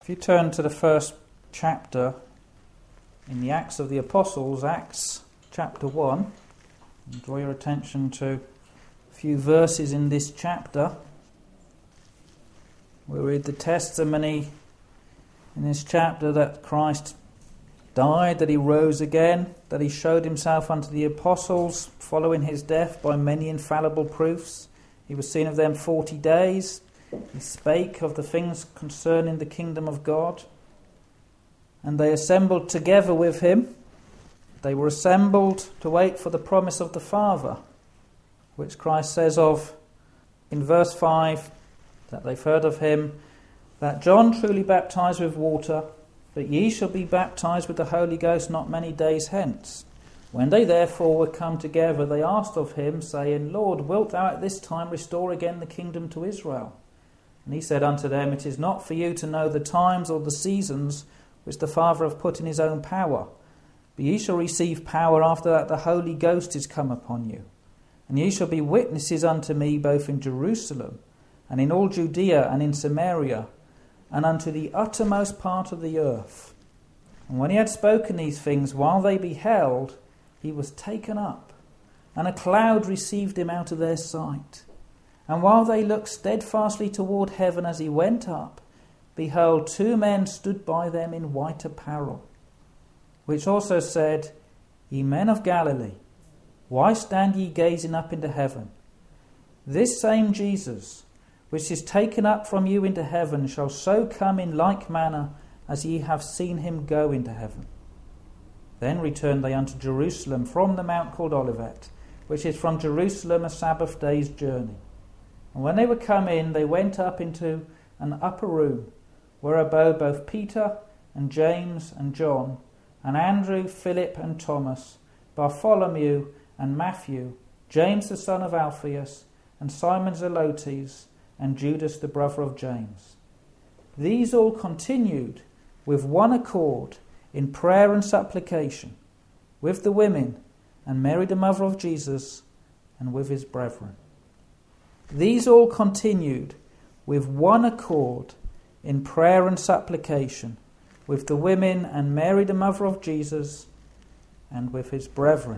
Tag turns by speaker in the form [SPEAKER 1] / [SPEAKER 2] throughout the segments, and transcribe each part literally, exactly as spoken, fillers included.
[SPEAKER 1] If you turn to the first chapter in the Acts of the Apostles, Acts chapter one, and draw your attention to a few verses in this chapter. We read the testimony in this chapter that Christ died, that he rose again, that he showed himself unto the apostles following his death by many infallible proofs. He was seen of them forty days. He spake of the things concerning the kingdom of God. And they assembled together with him. They were assembled to wait for the promise of the Father, which Christ says of in verse five, that they've heard of him, that John truly baptized with water, but ye shall be baptized with the Holy Ghost not many days hence. When they therefore were come together, they asked of him, saying, Lord, wilt thou at this time restore again the kingdom to Israel? And he said unto them, It is not for you to know the times or the seasons which the Father hath put in his own power, but ye shall receive power after that the Holy Ghost is come upon you. And ye shall be witnesses unto me both in Jerusalem, and in all Judea, and in Samaria, and unto the uttermost part of the earth. And when he had spoken these things, while they beheld, he was taken up, and a cloud received him out of their sight. And while they looked steadfastly toward heaven as he went up, behold, two men stood by them in white apparel, which also said, Ye men of Galilee, why stand ye gazing up into heaven? This same Jesus, which is taken up from you into heaven, shall so come in like manner as ye have seen him go into heaven. Then returned they unto Jerusalem from the mount called Olivet, which is from Jerusalem a Sabbath day's journey. And when they were come in, they went up into an upper room, where abode both Peter and James and John, and Andrew, Philip and Thomas, Bartholomew and Matthew, James the son of Alphaeus, and Simon Zelotes, and Judas the brother of James. These all continued with one accord in prayer and supplication, with the women, and Mary the mother of Jesus, and with his brethren. These all continued with one accord in prayer and supplication, with the women and Mary the mother of Jesus, and with his brethren.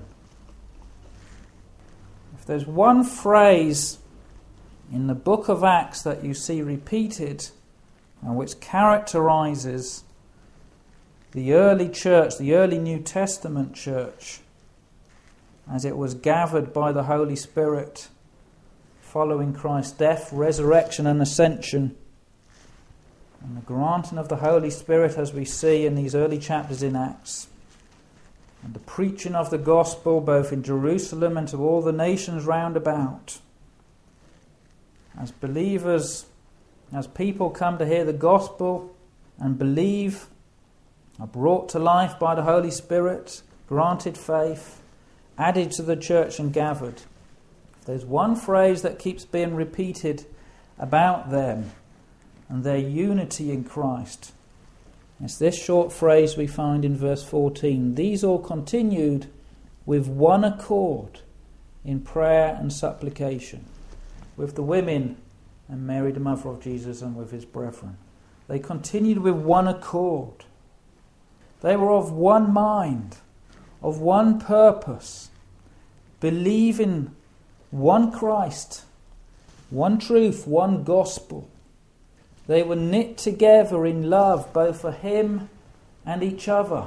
[SPEAKER 1] If there's one phrase in the book of Acts that you see repeated, and which characterizes the early church, the early New Testament church, as it was gathered by the Holy Spirit following Christ's death, resurrection and ascension, and the granting of the Holy Spirit as we see in these early chapters in Acts, and the preaching of the gospel both in Jerusalem and to all the nations round about. As believers, as people come to hear the gospel and believe, are brought to life by the Holy Spirit, granted faith, added to the church and gathered. There's one phrase that keeps being repeated about them and their unity in Christ. It's this short phrase we find in verse fourteen. These all continued with one accord in prayer and supplication, with the women and Mary the mother of Jesus and with his brethren. They continued with one accord. They were of one mind, of one purpose, believing one Christ, one truth, one gospel. They were knit together in love, both for him and each other.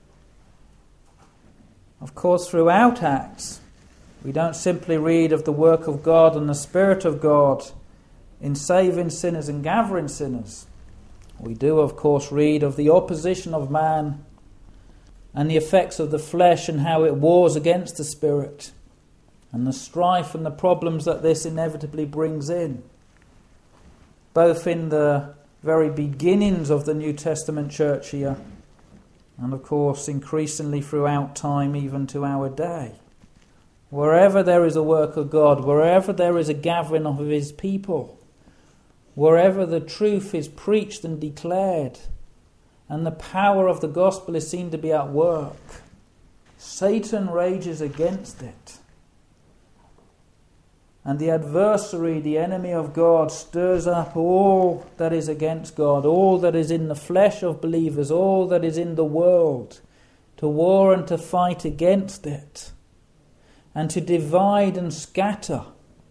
[SPEAKER 1] Of course, throughout Acts, we don't simply read of the work of God and the Spirit of God in saving sinners and gathering sinners. We do, of course, read of the opposition of man and the effects of the flesh and how it wars against the Spirit, and the strife and the problems that this inevitably brings in, both in the very beginnings of the New Testament church here, and of course increasingly throughout time, even to our day. Wherever there is a work of God, wherever there is a gathering of his people, wherever the truth is preached and declared, and the power of the gospel is seen to be at work, Satan rages against it. And the adversary, the enemy of God, stirs up all that is against God, all that is in the flesh of believers, all that is in the world, to war and to fight against it, and to divide and scatter.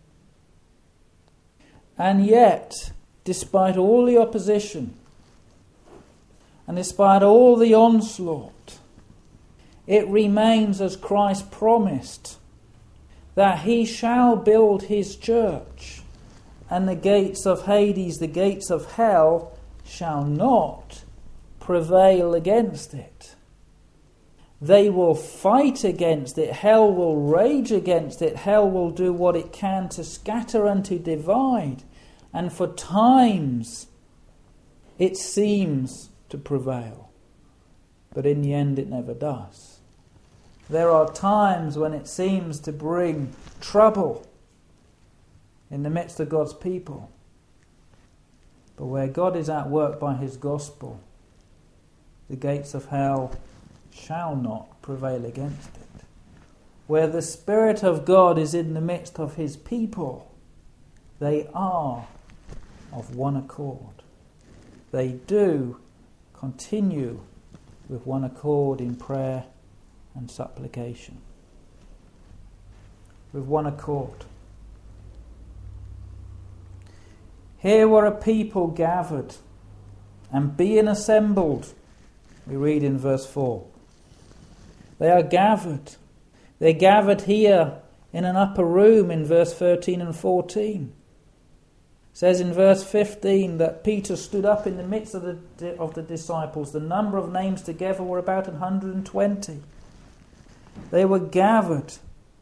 [SPEAKER 1] And yet, despite all the opposition, and despite all the onslaught, it remains as Christ promised, that he shall build his church, and the gates of Hades, the gates of hell, shall not prevail against it. They will fight against it. Hell will rage against it. Hell will do what it can to scatter and to divide. And for times it seems to prevail. But in the end it never does. There are times when it seems to bring trouble in the midst of God's people. But where God is at work by his gospel, the gates of hell shall not prevail against it. Where the Spirit of God is in the midst of his people, they are of one accord. They do continue with one accord in prayer and supplication. With one accord. Here were a people gathered and being assembled. We read in verse four. They are gathered. They're gathered here in an upper room in verse thirteen and fourteen. It says in verse fifteen that Peter stood up in the midst of the, of the disciples. The number of names together were about one hundred twenty. They were gathered.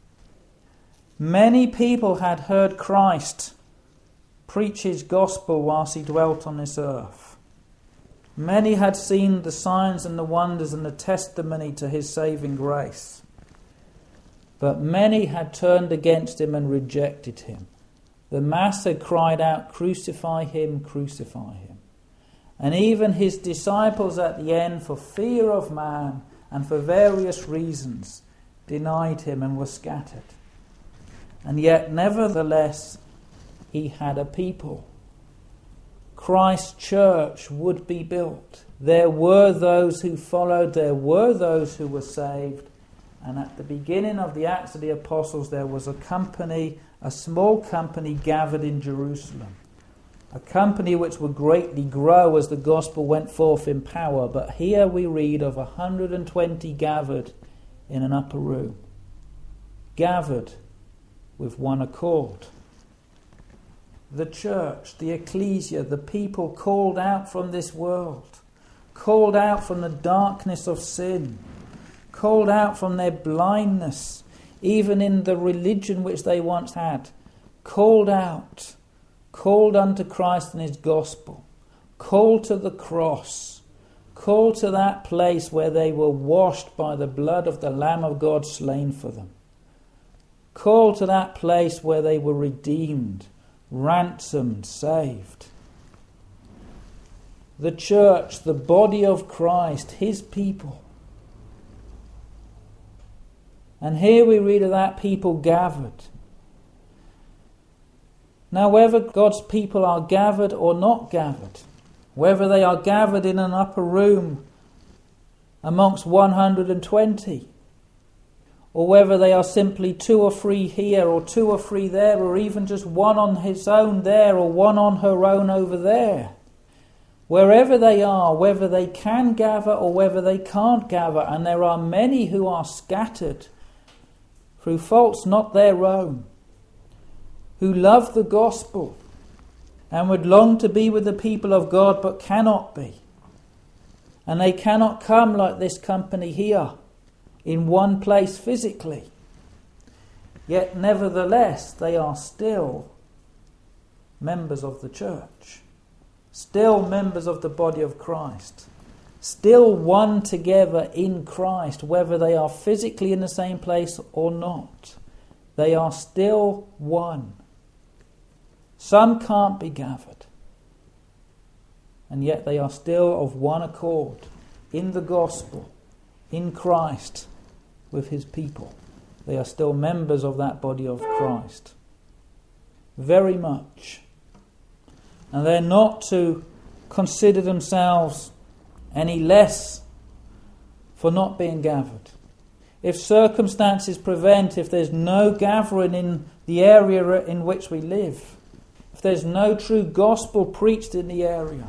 [SPEAKER 1] Many people had heard Christ preach his gospel whilst he dwelt on this earth. Many had seen the signs and the wonders and the testimony to his saving grace. But many had turned against him and rejected him. The mass had cried out, "Crucify him, crucify him." And even his disciples at the end, for fear of man and for various reasons, denied him and were scattered. And yet, nevertheless, he had a people. Christ's church would be built. There were those who followed, there were those who were saved. And at the beginning of the Acts of the Apostles, there was a company, a small company gathered in Jerusalem. A company which would greatly grow as the gospel went forth in power. But here we read of one hundred twenty gathered in an upper room. Gathered with one accord. The church, the ecclesia, the people called out from this world. Called out from the darkness of sin. Called out from their blindness, even in the religion which they once had. Called out. Called unto Christ and his gospel. Called to the cross. Called to that place where they were washed by the blood of the Lamb of God slain for them. Called to that place where they were redeemed, ransomed, saved. The church, the body of Christ, his people. And here we read of that people gathered. Now, whether God's people are gathered or not gathered, whether they are gathered in an upper room amongst one hundred twenty, or whether they are simply two or three here or two or three there, or even just one on his own there or one on her own over there, wherever they are, whether they can gather or whether they can't gather, and there are many who are scattered through faults not their own, who love the gospel and would long to be with the people of God but cannot be. And they cannot come like this company here in one place physically. Yet nevertheless they are still members of the church, still members of the body of Christ, still one together in Christ, whether they are physically in the same place or not. They are still one. Some can't be gathered, and yet they are still of one accord in the gospel, in Christ, with his people. They are still members of that body of Christ. very much. And they're not to consider themselves any less for not being gathered. If circumstances prevent, if there's no gathering in the area in which we live, if there's no true gospel preached in the area,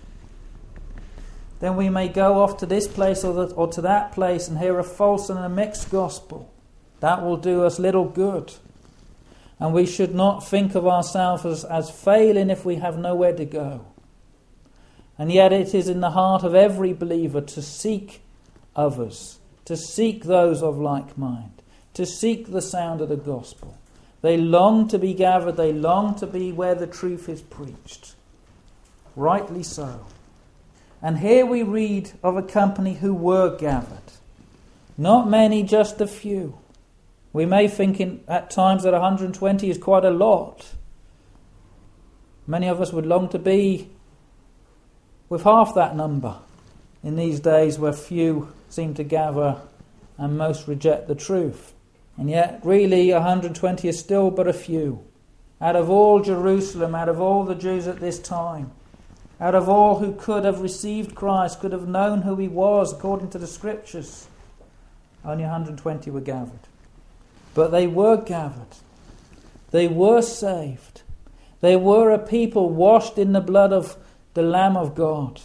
[SPEAKER 1] then we may go off to this place or, the, or to that place and hear a false and a mixed gospel. That will do us little good. And we should not think of ourselves as, as failing if we have nowhere to go. And yet it is in the heart of every believer to seek others, to seek those of like mind, to seek the sound of the gospel. They long to be gathered, they long to be where the truth is preached. Rightly so. And here we read of a company who were gathered. Not many, just a few. We may think in, at times that one hundred twenty is quite a lot. Many of us would long to be with half that number in these days where few seem to gather and most reject the truth. And yet really one hundred twenty is still but a few. Out of all Jerusalem, out of all the Jews at this time, out of all who could have received Christ, could have known who he was according to the Scriptures, only one hundred twenty were gathered. But they were gathered. They were saved. They were a people washed in the blood of the Lamb of God.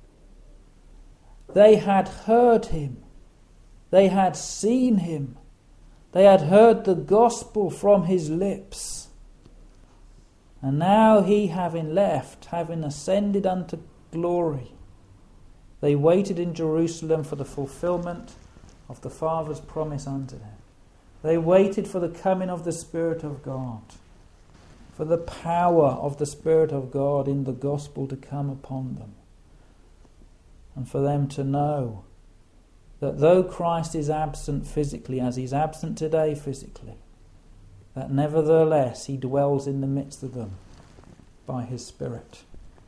[SPEAKER 1] They had heard him. They had seen him. They had heard the gospel from his lips. And now he, having left, having ascended unto glory, they waited in Jerusalem for the fulfillment of the Father's promise unto them. They waited for the coming of the Spirit of God, for the power of the Spirit of God in the gospel to come upon them, and for them to know that though Christ is absent physically, as he's absent today physically, that nevertheless he dwells in the midst of them by his Spirit.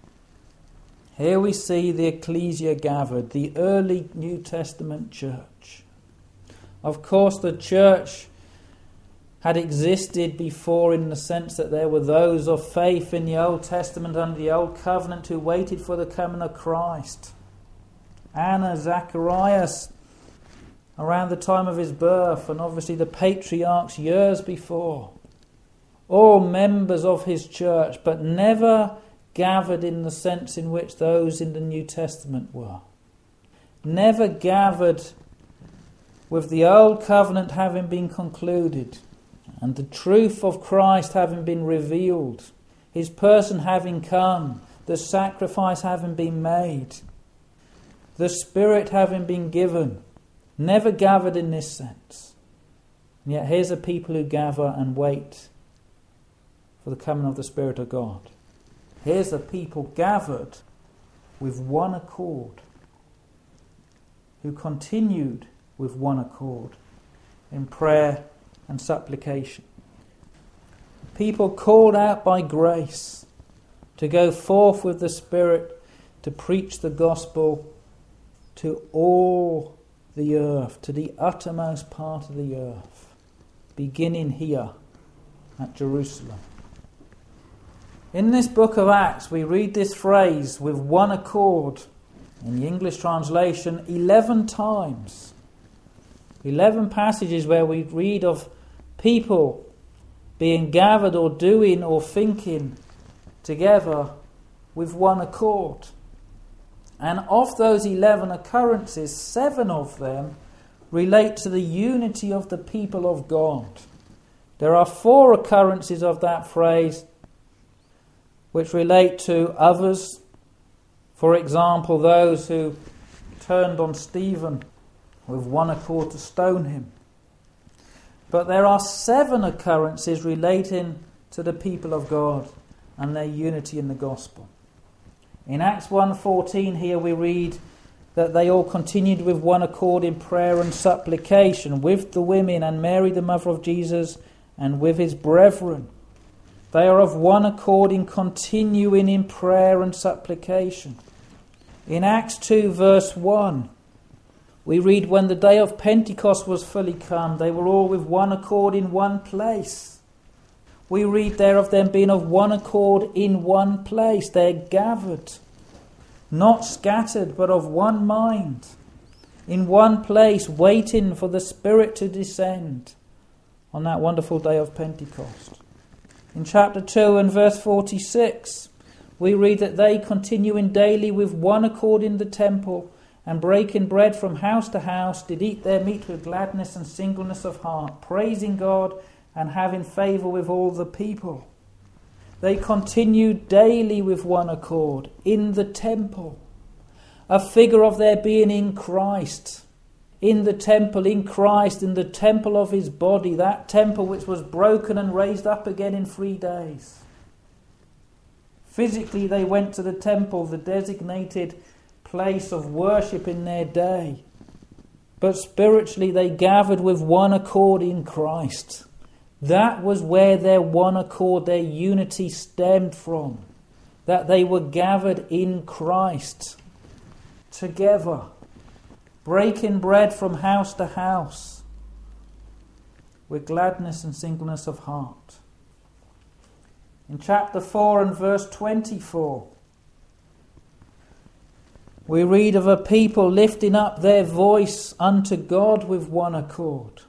[SPEAKER 1] Here we see the ecclesia gathered, the early New Testament church. Of course, the church had existed before in the sense that there were those of faith in the Old Testament under the Old Covenant who waited for the coming of Christ. Anna, Zacharias, around the time of his birth, and obviously the patriarchs years before. All members of his church, but never gathered in the sense in which those in the New Testament were. Never gathered with the Old Covenant having been concluded, and the truth of Christ having been revealed, his person having come, the sacrifice having been made, the Spirit having been given, never gathered in this sense. And yet here's a people who gather and wait for the coming of the Spirit of God. Here's a people gathered with one accord, who continued with one accord in prayer and supplication. People called out by grace to go forth with the Spirit to preach the gospel to all the earth, to the uttermost part of the earth, beginning here at Jerusalem. In this book of Acts we read this phrase, with one accord, in the English translation, eleven times. Eleven passages where we read of people being gathered or doing or thinking together with one accord. And of those eleven occurrences, seven of them relate to the unity of the people of God. There are four occurrences of that phrase which relate to others. For example, those who turned on Stephen with one accord to stone him. But there are seven occurrences relating to the people of God and their unity in the gospel. In Acts one fourteen here we read that they all continued with one accord in prayer and supplication with the women and Mary the mother of Jesus and with his brethren. They are of one accord in continuing in prayer and supplication. In Acts two verse one we read, when the day of Pentecost was fully come, they were all with one accord in one place. We read there of them being of one accord in one place. They're gathered, not scattered, but of one mind, in one place, waiting for the Spirit to descend on that wonderful day of Pentecost. In chapter two and verse forty-six, we read that they continuing daily with one accord in the temple, and breaking bread from house to house, did eat their meat with gladness and singleness of heart, praising God and having favour with all the people. They continued daily with one accord in the temple, a figure of their being in Christ, in the temple, in Christ, in the temple of his body, that temple which was broken and raised up again in three days. Physically, they went to the temple, the designated place of worship in their day. But spiritually, they gathered with one accord in Christ. That was where their one accord, their unity stemmed from. That they were gathered in Christ, together, breaking bread from house to house, with gladness and singleness of heart. In chapter four and verse twenty-four, we read of a people lifting up their voice unto God with one accord.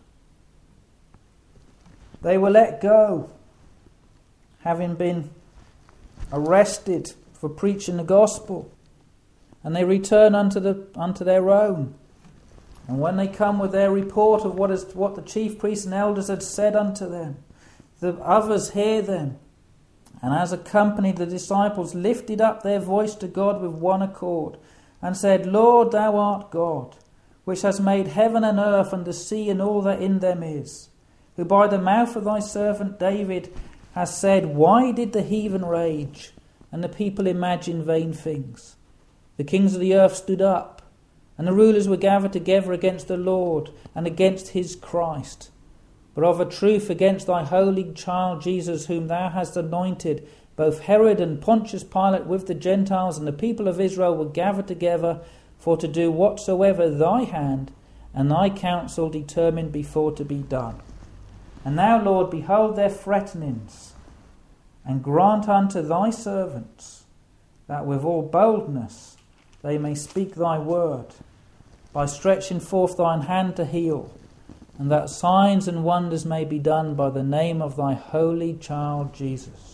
[SPEAKER 1] They were let go, having been arrested for preaching the gospel, and they return unto the unto their own. And when they come with their report of what is what the chief priests and elders had said unto them, the others hear them, and as a company the disciples lifted up their voice to God with one accord, and said, Lord, thou art God, which hast made heaven and earth and the sea and all that in them is, who by the mouth of thy servant David has said, why did the heathen rage, and the people imagine vain things? The kings of the earth stood up, and the rulers were gathered together against the Lord and against his Christ. But of a truth against thy holy child Jesus, whom thou hast anointed, both Herod and Pontius Pilate with the Gentiles and the people of Israel were gathered together for to do whatsoever thy hand and thy counsel determined before to be done. And now, Lord, behold their threatenings, and grant unto thy servants that with all boldness they may speak thy word, by stretching forth thine hand to heal, and that signs and wonders may be done by the name of thy holy child Jesus.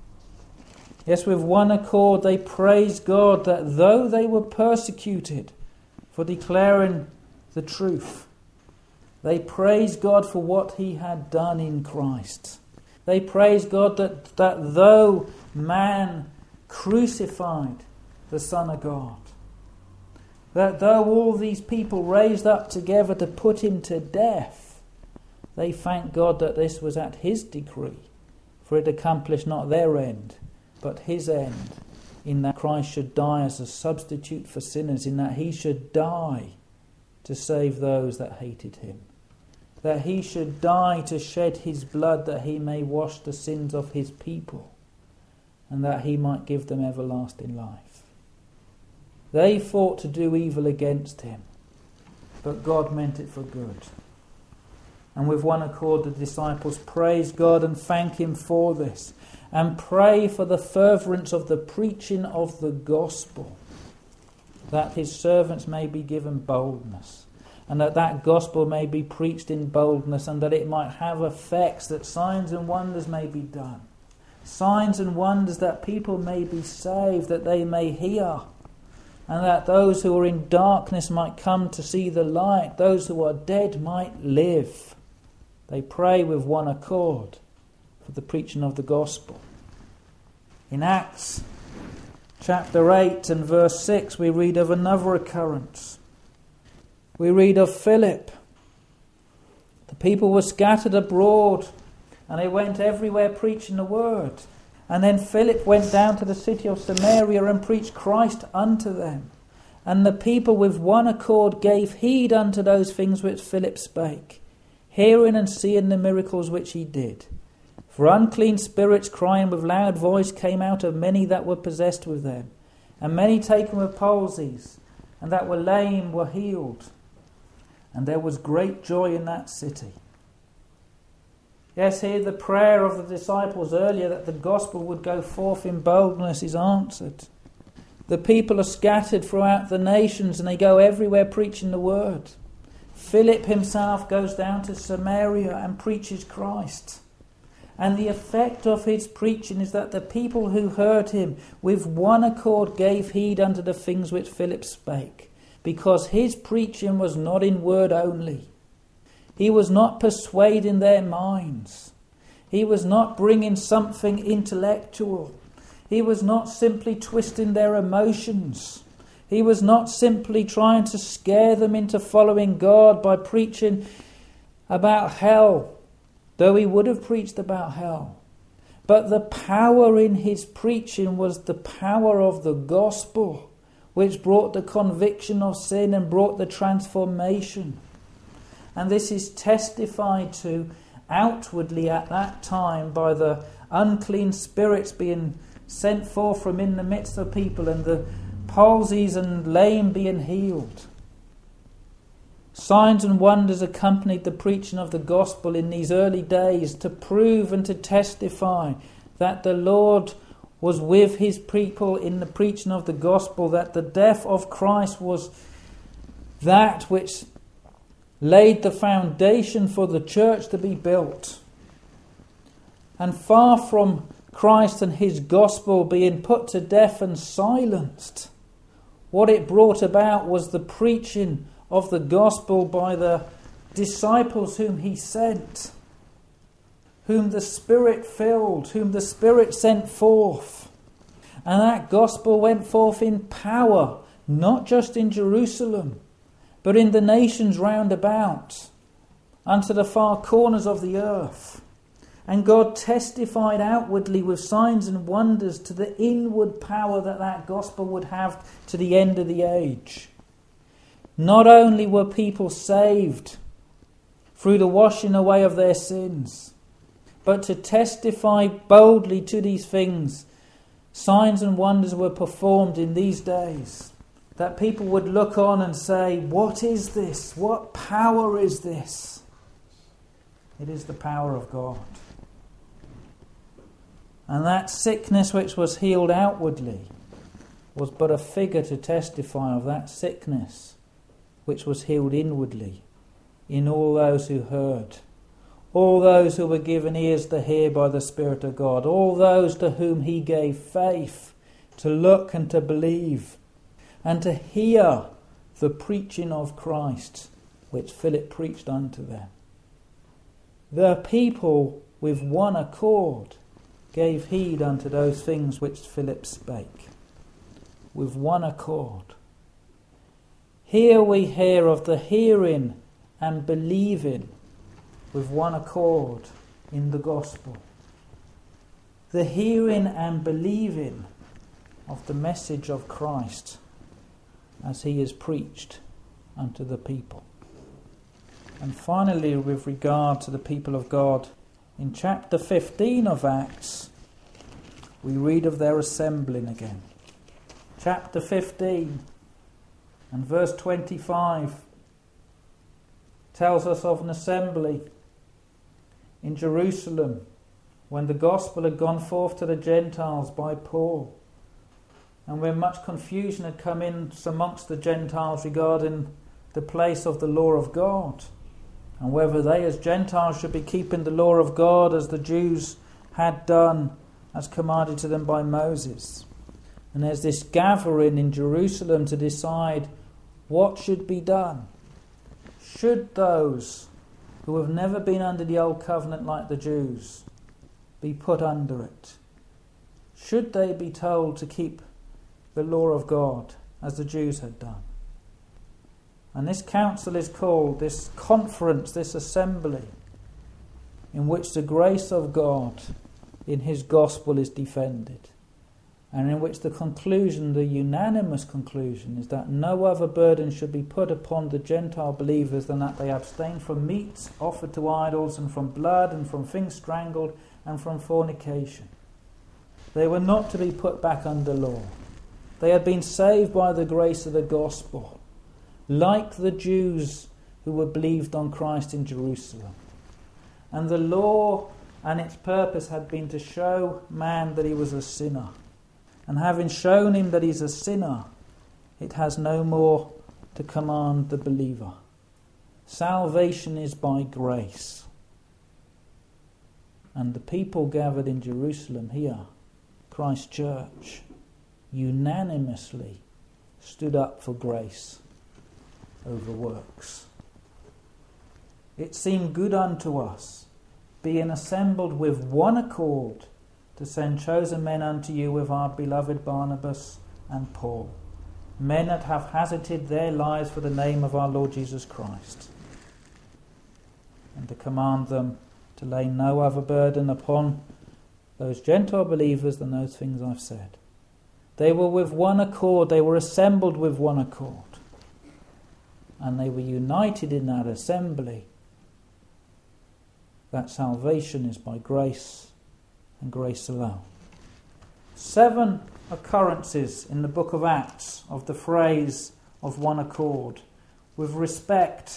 [SPEAKER 1] Yes, with one accord they praised God that though they were persecuted for declaring the truth, they praised God for what he had done in Christ. They praised God that, that though man crucified the Son of God, that though all these people raised up together to put him to death, they thanked God that this was at his decree, for it accomplished not their end, but his end, in that Christ should die as a substitute for sinners, in that he should die to save those that hated him, that he should die to shed his blood that he may wash the sins of his people, and that he might give them everlasting life. They fought to do evil against him, but God meant it for good. And with one accord the disciples praise God and thank him for this, and pray for the furtherance of the preaching of the gospel, that his servants may be given boldness, and that that gospel may be preached in boldness, and that it might have effects, that signs and wonders may be done. Signs and wonders that people may be saved, that they may hear, and that those who are in darkness might come to see the light, those who are dead might live. They pray with one accord for the preaching of the gospel. In Acts chapter eight and verse six we read of another occurrence. We read of Philip. The people were scattered abroad and they went everywhere preaching the word. And then Philip went down to the city of Samaria and preached Christ unto them. And the people with one accord gave heed unto those things which Philip spake, hearing and seeing the miracles which he did. For unclean spirits crying with loud voice came out of many that were possessed with them, and many taken with palsies, and that were lame were healed. And there was great joy in that city. Yes, here the prayer of the disciples earlier that the gospel would go forth in boldness is answered. The people are scattered throughout the nations and they go everywhere preaching the word. Philip himself goes down to Samaria and preaches Christ. And the effect of his preaching is that the people who heard him with one accord gave heed unto the things which Philip spake, because his preaching was not in word only. He was not persuading their minds. He was not bringing something intellectual. He was not simply twisting their emotions. He was not simply trying to scare them into following God by preaching about hell, though he would have preached about hell. But the power in his preaching was the power of the gospel, which brought the conviction of sin and brought the transformation. And this is testified to outwardly at that time by the unclean spirits being sent forth from in the midst of people and the palsies and lame being healed. Signs and wonders accompanied the preaching of the gospel in these early days to prove and to testify that the Lord was with his people in the preaching of the gospel, that the death of Christ was that which laid the foundation for the church to be built. And far from Christ and his gospel being put to death and silenced, what it brought about was the preaching of the gospel by the disciples whom he sent, whom the Spirit filled, whom the Spirit sent forth. And that gospel went forth in power, not just in Jerusalem, but in the nations round about, unto the far corners of the earth. And God testified outwardly with signs and wonders to the inward power that that gospel would have to the end of the age. Not only were people saved through the washing away of their sins, but to testify boldly to these things, signs and wonders were performed in these days, that people would look on and say, what is this? What power is this? It is the power of God. And that sickness which was healed outwardly was but a figure to testify of that sickness which was healed inwardly in all those who heard, all those who were given ears to hear by the Spirit of God, all those to whom he gave faith to look and to believe and to hear the preaching of Christ which Philip preached unto them. The people with one accord gave heed unto those things which Philip spake. With one accord. Here we hear of the hearing and believing with one accord in the gospel. The hearing and believing of the message of Christ as he is preached unto the people. And finally, with regard to the people of God, in chapter fifteen of Acts, we read of their assembling again. Chapter fifteen and verse twenty-five tells us of an assembly in Jerusalem when the gospel had gone forth to the Gentiles by Paul, and when much confusion had come in amongst the Gentiles regarding the place of the law of God, and whether they as Gentiles should be keeping the law of God as the Jews had done, as commanded to them by Moses. And there's this gathering in Jerusalem to decide what should be done. Should those who have never been under the old covenant like the Jews be put under it? Should they be told to keep the law of God as the Jews had done? And this council is called, this conference, this assembly, in which the grace of God in his gospel is defended, and in which the conclusion, the unanimous conclusion, is that no other burden should be put upon the Gentile believers than that they abstain from meats offered to idols, and from blood, and from things strangled, and from fornication. They were not to be put back under law. They had been saved by the grace of the gospel, like the Jews who were believed on Christ in Jerusalem. And the law and its purpose had been to show man that he was a sinner. And having shown him that he's a sinner, it has no more to command the believer. Salvation is by grace. And the people gathered in Jerusalem here, Christ Church, unanimously stood up for grace over works. It seemed good unto us, being assembled with one accord, to send chosen men unto you with our beloved Barnabas and Paul, men that have hazarded their lives for the name of our Lord Jesus Christ, and to command them to lay no other burden upon those Gentile believers than those things I've said. They were with one accord, they were assembled with one accord, and they were united in that assembly, that salvation is by grace and grace alone. Seven occurrences in the book of Acts of the phrase of one accord with respect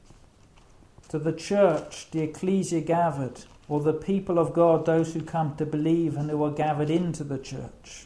[SPEAKER 1] to the church, the ecclesia gathered, or the people of God, those who come to believe and who are gathered into the church.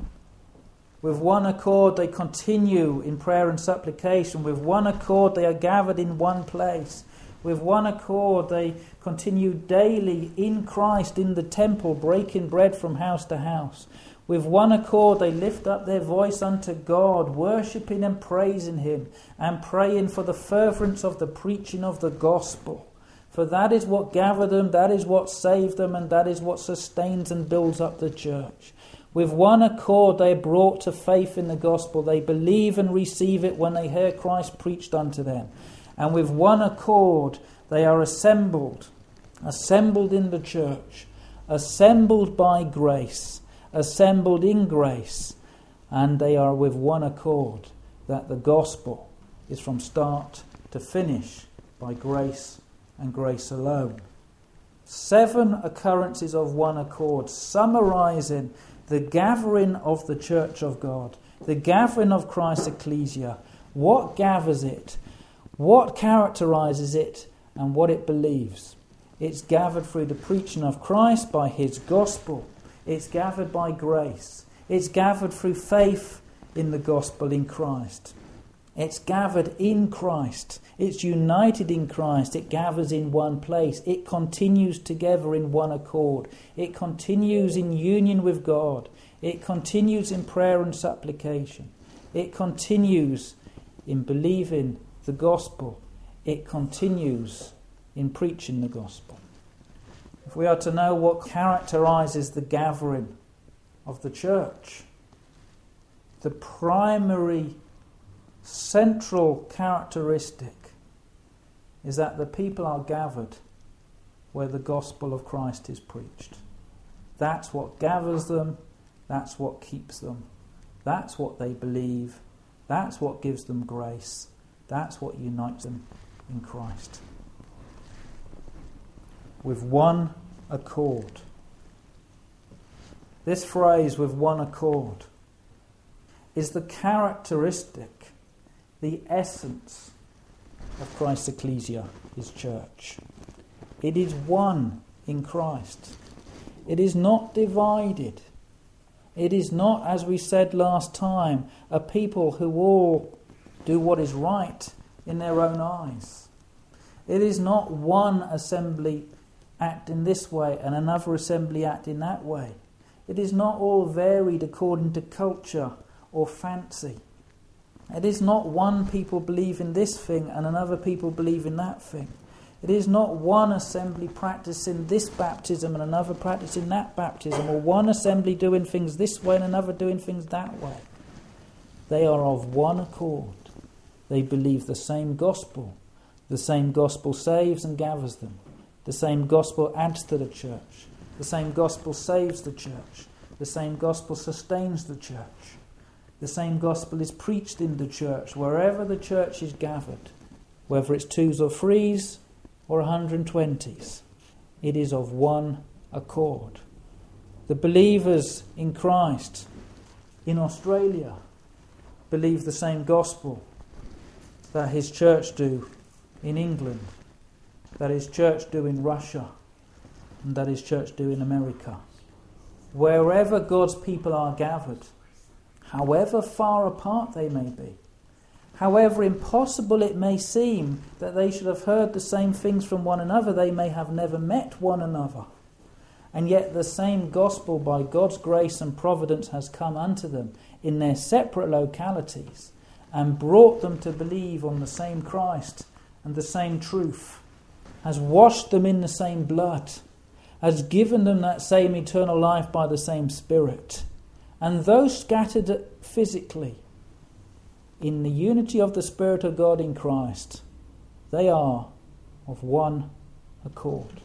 [SPEAKER 1] With one accord they continue in prayer and supplication. With one accord they are gathered in one place. With one accord they continue daily in Christ in the temple, breaking bread from house to house. With one accord they lift up their voice unto God, worshipping and praising him, and praying for the furtherance of the preaching of the gospel. For that is what gathered them, that is what saved them, and that is what sustains and builds up the church. With one accord they are brought to faith in the gospel. They believe and receive it when they hear Christ preached unto them. And with one accord they are assembled, assembled in the church, assembled by grace, assembled in grace, and they are with one accord that the gospel is from start to finish by grace and grace alone. Seven occurrences of one accord, summarizing the gathering of the church of God, the gathering of Christ's ecclesia. What gathers it? What characterizes it? And what it believes? It's gathered through the preaching of Christ by his gospel. It's gathered by grace. It's gathered through faith in the gospel in Christ. It's gathered in Christ. It's united in Christ. It gathers in one place. It continues together in one accord. It continues in union with God. It continues in prayer and supplication. It continues in believing the gospel. It continues in preaching the gospel. If we are to know what characterizes the gathering of the church, the primary central characteristic is that the people are gathered where the gospel of Christ is preached. That's what gathers them. That's what keeps them. That's what they believe. That's what gives them grace. That's what unites them in Christ. With one accord. This phrase, with one accord, is the characteristic, the essence of Christ's ecclesia, his church. It is one in Christ. It is not divided. It is not, as we said last time, a people who all do what is right in their own eyes. It is not one assembly acting this way and another assembly acting that way. It is not all varied according to culture or fancy. It is not one people believe in this thing and another people believe in that thing. It is not one assembly practicing this baptism and another practicing that baptism, or one assembly doing things this way and another doing things that way. They are of one accord. They believe the same gospel. The same gospel saves and gathers them. The same gospel adds to the church. The same gospel saves the church. The same gospel sustains the church. The same gospel is preached in the church wherever the church is gathered, whether it's twos or threes or one hundred twenties. It is of one accord. The believers in Christ in Australia believe the same gospel that his church do in England. that His church do in Russia and that His church do in America. Wherever God's people are gathered, however far apart they may be, however impossible it may seem that they should have heard the same things from one another, they may have never met one another, and yet the same gospel by God's grace and providence has come unto them in their separate localities and brought them to believe on the same Christ and the same truth, has washed them in the same blood, has given them that same eternal life by the same Spirit. And those scattered physically, in the unity of the Spirit of God in Christ, they are of one accord.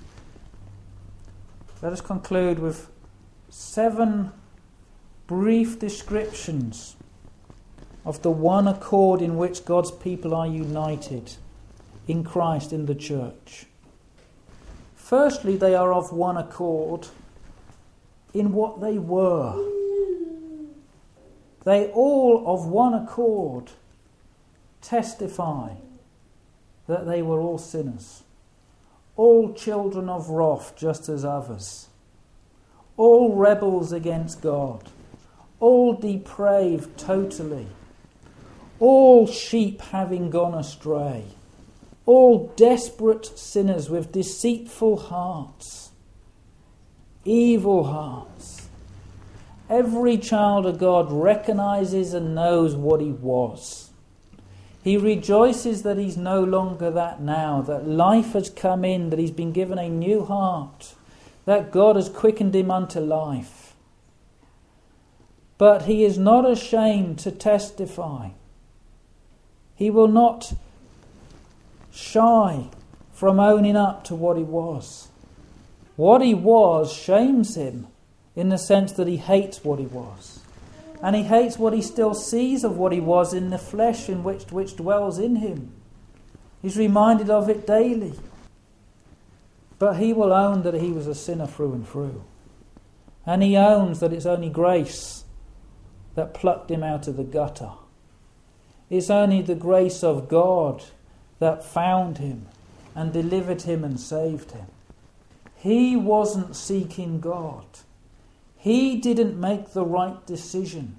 [SPEAKER 1] Let us conclude with seven brief descriptions of the one accord in which God's people are united in Christ in the church. Firstly, they are of one accord in what they were. They all of one accord testify that they were all sinners, all children of wrath just as others, all rebels against God, all depraved totally, all sheep having gone astray, all desperate sinners with deceitful hearts, evil hearts. Every child of God recognizes and knows what he was. He rejoices that he's no longer that now, that life has come in, that he's been given a new heart, that God has quickened him unto life. But he is not ashamed to testify. He will not shy from owning up to what he was. What he was shames him in the sense that he hates what he was. And he hates what he still sees of what he was in the flesh in which, which dwells in him. He's reminded of it daily. But he will own that he was a sinner through and through. And he owns that it's only grace that plucked him out of the gutter. It's only the grace of God that found him and delivered him and saved him. He wasn't seeking God. He didn't make the right decision.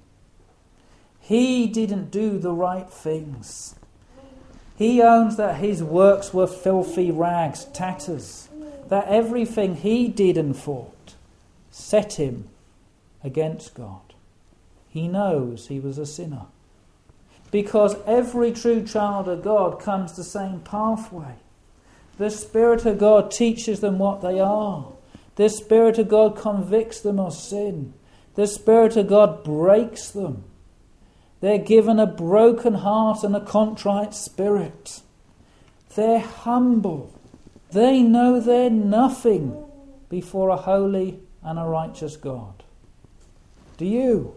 [SPEAKER 1] He didn't do the right things. He owns that his works were filthy rags, tatters, that everything he did and thought set him against God. He knows he was a sinner. Because every true child of God comes the same pathway. The Spirit of God teaches them what they are. The Spirit of God convicts them of sin. The Spirit of God breaks them. They're given a broken heart and a contrite spirit. They're humble. They know they're nothing before a holy and a righteous God. Do you?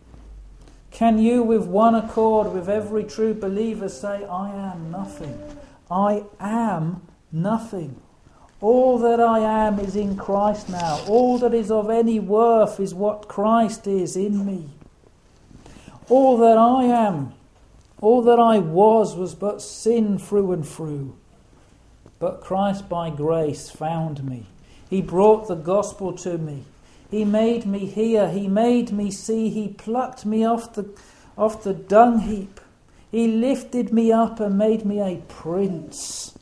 [SPEAKER 1] Can you with one accord with every true believer say, I am nothing. I am nothing. All that I am is in Christ now. All that is of any worth is what Christ is in me. All that I am, all that I was, was but sin through and through. But Christ by grace found me. He brought the gospel to me. He made me hear. He made me see. He plucked me off the, off the dung heap. He lifted me up and made me a prince.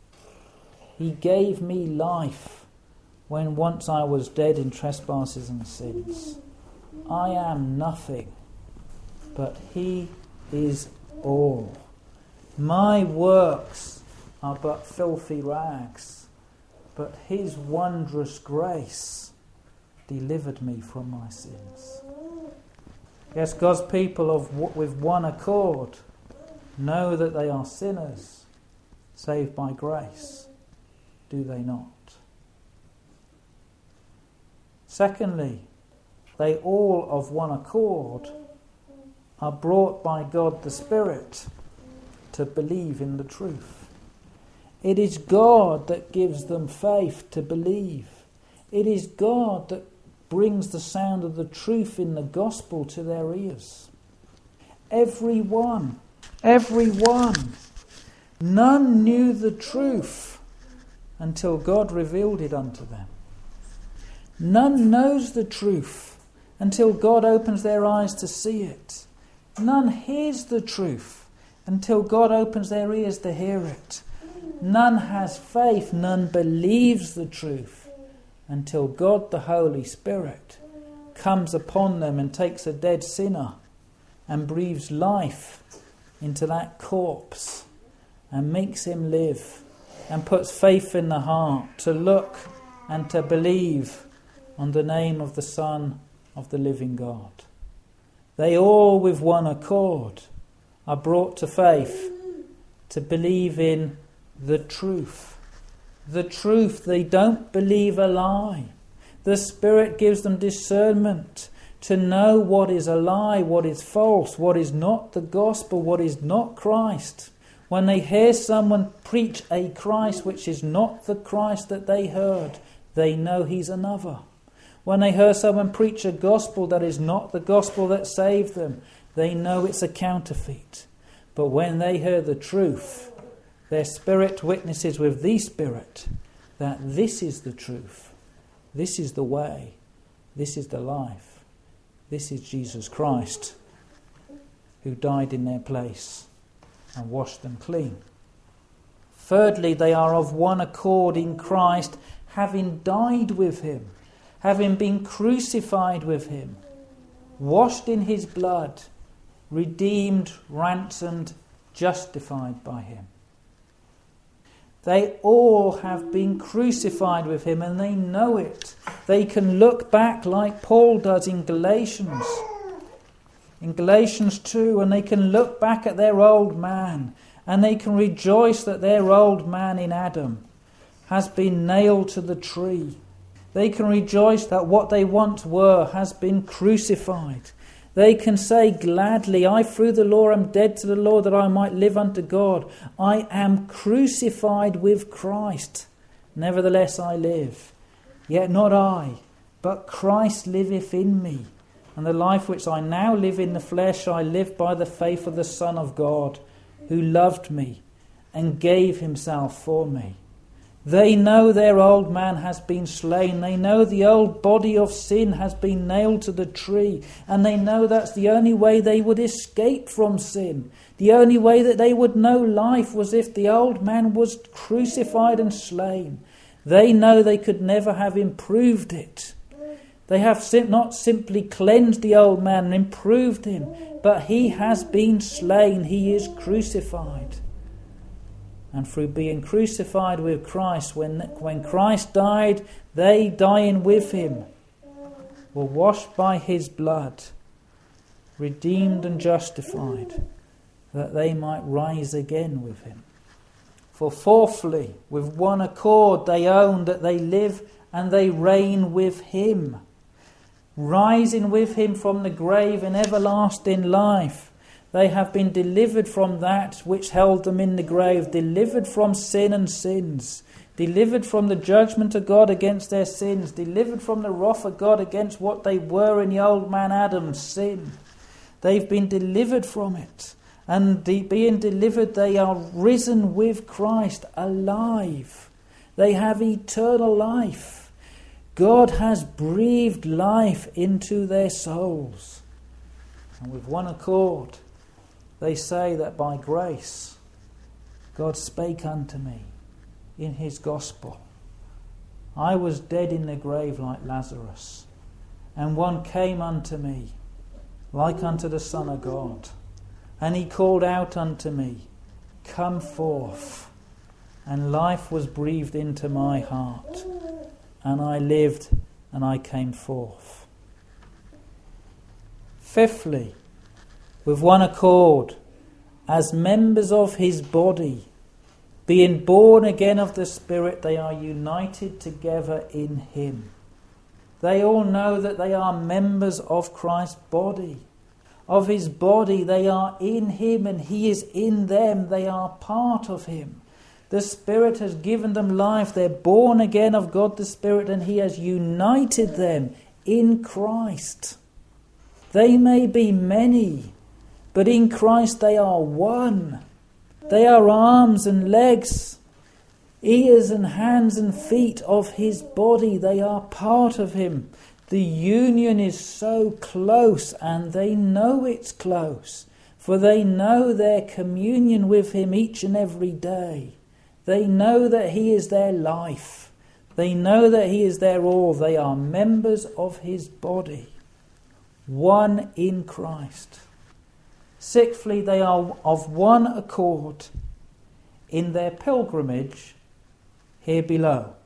[SPEAKER 1] He gave me life when once I was dead in trespasses and sins. I am nothing, but He is all. My works are but filthy rags, but His wondrous grace delivered me from my sins. Yes, God's people of with one accord know that they are sinners, saved by grace. Do they not? Secondly, they all of one accord are brought by God the Spirit to believe in the truth. It is God that gives them faith to believe. It is God that brings the sound of the truth in the gospel to their ears. Every one, every one. None knew the truth until God revealed it unto them. None knows the truth until God opens their eyes to see it. None hears the truth until God opens their ears to hear it. None has faith, none believes the truth until God the Holy Spirit comes upon them and takes a dead sinner and breathes life into that corpse and makes him live and puts faith in the heart to look and to believe on the name of the Son of the living God. They all with one accord are brought to faith to believe in the truth. The truth, they don't believe a lie. The Spirit gives them discernment to know what is a lie, what is false, what is not the gospel, what is not Christ. When they hear someone preach a Christ which is not the Christ that they heard, they know he's another. When they hear someone preach a gospel that is not the gospel that saved them, they know it's a counterfeit. But when they hear the truth, their spirit witnesses with the Spirit that this is the truth, this is the way, this is the life, this is Jesus Christ who died in their place and washed them clean. Thirdly, they are of one accord in Christ, having died with him, having been crucified with him, washed in his blood, redeemed, ransomed, justified by him. They all have been crucified with him and they know it. They can look back like Paul does in Galatians. In Galatians two, and they can look back at their old man and they can rejoice that their old man in Adam has been nailed to the tree. They can rejoice that what they once were has been crucified. They can say gladly, I through the law am dead to the law that I might live unto God. I am crucified with Christ. Nevertheless I live. Yet not I, but Christ liveth in me. And the life which I now live in the flesh, I live by the faith of the Son of God, who loved me and gave himself for me. They know their old man has been slain. They know the old body of sin has been nailed to the tree. And they know that's the only way they would escape from sin. The only way that they would know life was if the old man was crucified and slain. They know they could never have improved it. They have not simply cleansed the old man and improved him, but he has been slain. He is crucified. And through being crucified with Christ, when, when Christ died, they dying with him were washed by his blood, redeemed and justified, that they might rise again with him. For fourthly, with one accord they own that they live and they reign with him, rising with him from the grave in everlasting life. They have been delivered from that which held them in the grave, delivered from sin and sins, delivered from the judgment of God against their sins, delivered from the wrath of God against what they were in the old man Adam's sin. They've been delivered from it. And de- being delivered, they are risen with Christ, alive. They have eternal life. God has breathed life into their souls. And with one accord, they say that by grace God spake unto me in his gospel. I was dead in the grave like Lazarus, and one came unto me like unto the Son of God. And he called out unto me, come forth. And life was breathed into my heart, and I lived and I came forth. Fifthly, with one accord, as members of his body, being born again of the Spirit, they are united together in him. They all know that they are members of Christ's body. Of his body, they are in him and he is in them. They are part of him. The Spirit has given them life. They're born again of God the Spirit, and he has united them in Christ. They may be many, but in Christ they are one. They are arms and legs. ears and hands and feet of his body. They are part of him. The union is so close, and they know it's close, for they know their communion with him each and every day. They know that he is their life. They know that he is their all. They are members of his body, one in Christ. Sixthly, they are of one accord in their pilgrimage here below.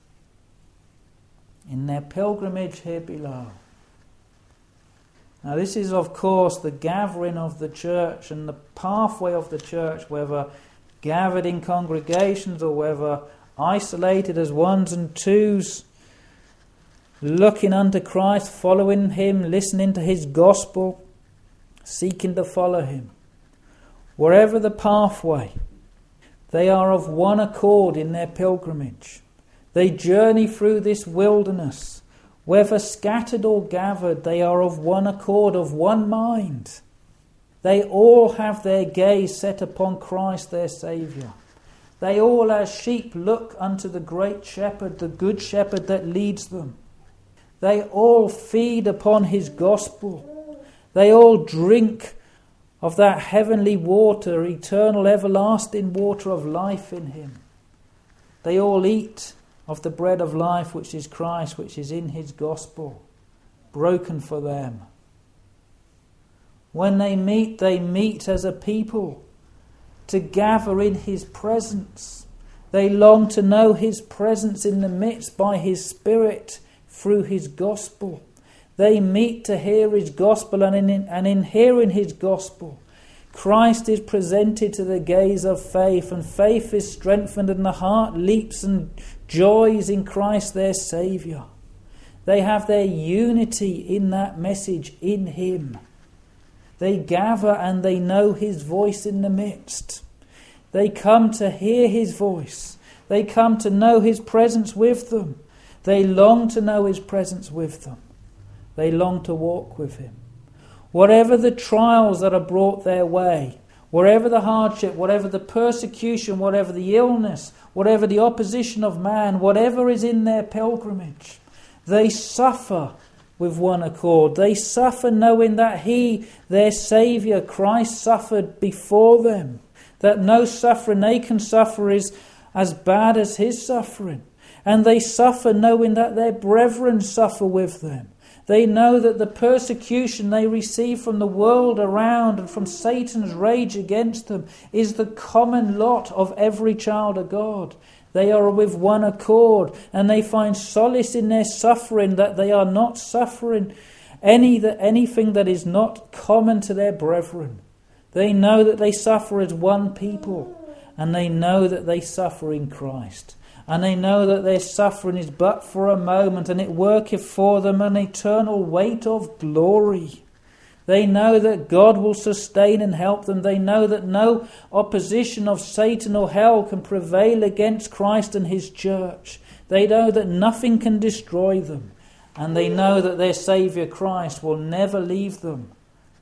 [SPEAKER 1] In their pilgrimage here below. Now this is, of course, the gathering of the church and the pathway of the church, whether gathered in congregations or whether isolated as ones and twos, looking unto Christ, following him, listening to his gospel, seeking to follow him. Wherever the pathway, they are of one accord in their pilgrimage. They journey through this wilderness. Whether scattered or gathered, they are of one accord, of one mind. They all have their gaze set upon Christ their Saviour. They all as sheep look unto the great shepherd, the good shepherd that leads them. They all feed upon his gospel. They all drink of that heavenly water, eternal, everlasting water of life in him. They all eat of the bread of life, which is Christ, which is in his gospel, broken for them. When they meet, they meet as a people to gather in his presence. They long to know his presence in the midst by his Spirit through his gospel. They meet to hear his gospel, and in, and in hearing his gospel, Christ is presented to the gaze of faith, and faith is strengthened, and the heart leaps and joys in Christ their Saviour. They have their unity in that message in him. They gather and they know his voice in the midst. They come to hear his voice. They come to know his presence with them. They long to know his presence with them. They long to walk with him. Whatever the trials that are brought their way, wherever the hardship, whatever the persecution, whatever the illness, whatever the opposition of man, whatever is in their pilgrimage, they suffer with one accord. They suffer knowing that he, their Saviour, Christ, suffered before them. That no suffering they can suffer is as bad as his suffering. And they suffer knowing that their brethren suffer with them. They know that the persecution they receive from the world around and from Satan's rage against them is the common lot of every child of God. They are with one accord, and they find solace in their suffering, that they are not suffering any that anything that is not common to their brethren. They know that they suffer as one people, and they know that they suffer in Christ. And they know that their suffering is but for a moment, and it worketh for them an eternal weight of glory. They know that God will sustain and help them. They know that no opposition of Satan or hell can prevail against Christ and his church. They know that nothing can destroy them. And they know that their Saviour Christ will never leave them,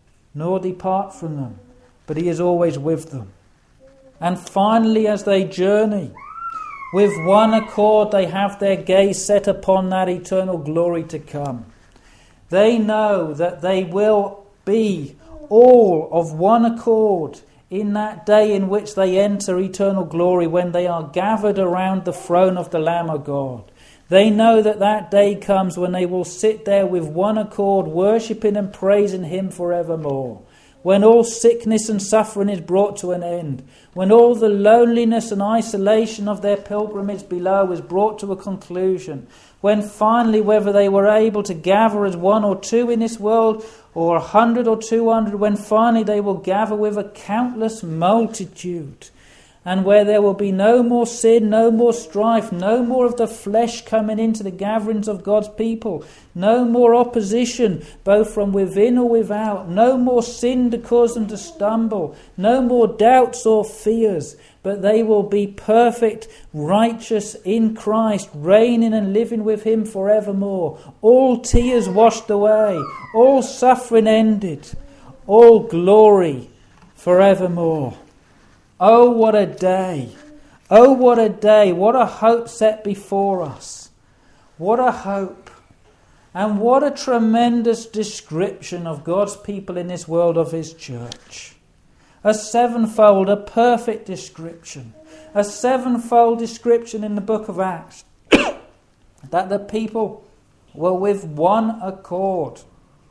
[SPEAKER 1] nor depart from them, but he is always with them. And finally, as they journey, with one accord they have their gaze set upon that eternal glory to come. They know that they will be all of one accord in that day in which they enter eternal glory, when they are gathered around the throne of the Lamb of God. They know that that day comes when they will sit there with one accord, worshipping and praising him forevermore. When all sickness and suffering is brought to an end. When all the loneliness and isolation of their pilgrimage below is brought to a conclusion. When finally, whether they were able to gather as one or two in this world, or a hundred or two hundred, when finally they will gather with a countless multitude. And where there will be no more sin, no more strife, no more of the flesh coming into the gatherings of God's people, no more opposition, both from within or without, no more sin to cause them to stumble, no more doubts or fears, but they will be perfect, righteous in Christ, reigning and living with him forevermore. All tears washed away, all suffering ended, all glory forevermore. Oh, what a day! Oh, what a day, what a hope set before us. What a hope. And what a tremendous description of God's people in this world, of his church. A sevenfold, a perfect description. A sevenfold description in the book of Acts. That the people were with one accord.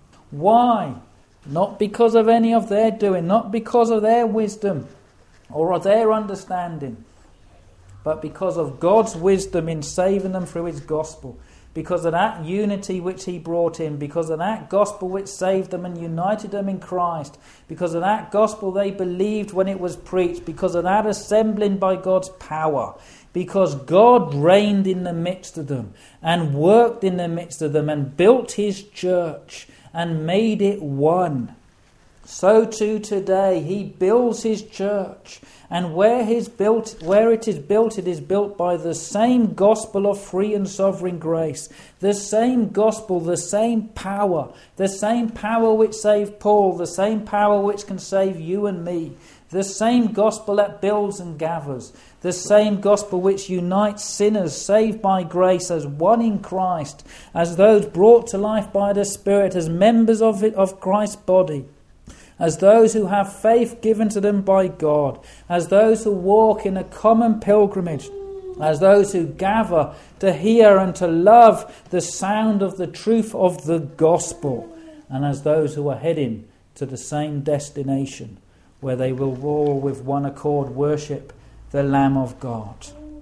[SPEAKER 1] Why? Not because of any of their doing, not because of their wisdom or of their understanding, but because of God's wisdom in saving them through his gospel. Because of that unity which he brought in, because of that gospel which saved them and united them in Christ, because of that gospel they believed when it was preached, because of that assembling by God's power, because God reigned in the midst of them and worked in the midst of them and built his church and made it one. So too today he builds his church, and where his built, where it is built, it is built by the same gospel of free and sovereign grace, the same gospel, the same power, the same power which saved Paul, the same power which can save you and me, the same gospel that builds and gathers, the same gospel which unites sinners saved by grace as one in Christ, as those brought to life by the Spirit, as members of it, of Christ's body, as those who have faith given to them by God, as those who walk in a common pilgrimage, as those who gather to hear and to love the sound of the truth of the gospel, and as those who are heading to the same destination, where they will all with one accord worship the Lamb of God.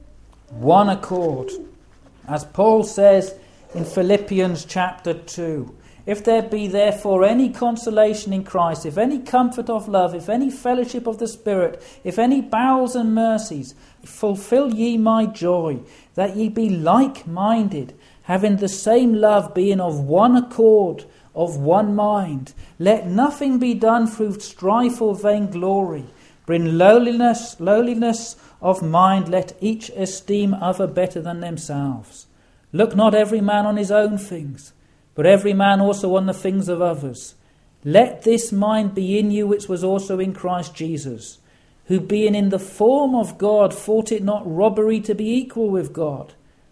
[SPEAKER 1] One accord. As Paul says in Philippians chapter two, if there be therefore any consolation in Christ, if any comfort of love, if any fellowship of the Spirit, if any bowels and mercies, fulfill ye my joy, that ye be like-minded, having the same love, being of one accord, of one mind. Let nothing be done through strife or vainglory. Bring lowliness, lowliness of mind, let each esteem other better than themselves. Look not every man on his own things, but every man also on the things of others. Let this mind be in you which was also in Christ Jesus, who being in the form of God thought it not robbery to be equal with God,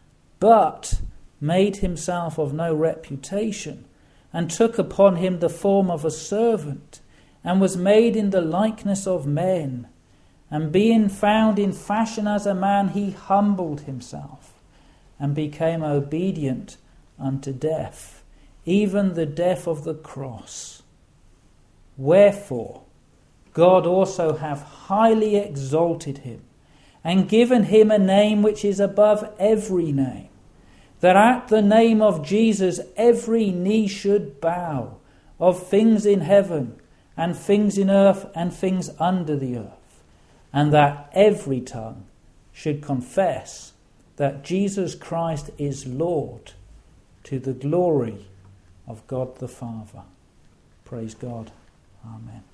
[SPEAKER 1] but made himself of no reputation, and took upon him the form of a servant, and was made in the likeness of men. And being found in fashion as a man, he humbled himself, and became obedient unto death, even the death of the cross. Wherefore God also hath highly exalted him, and given him a name which is above every name, that at the name of Jesus every knee should bow, of things in heaven, and things in earth, and things under the earth, and that every tongue should confess that Jesus Christ is Lord, to the glory of God the Father. Praise God. Amen.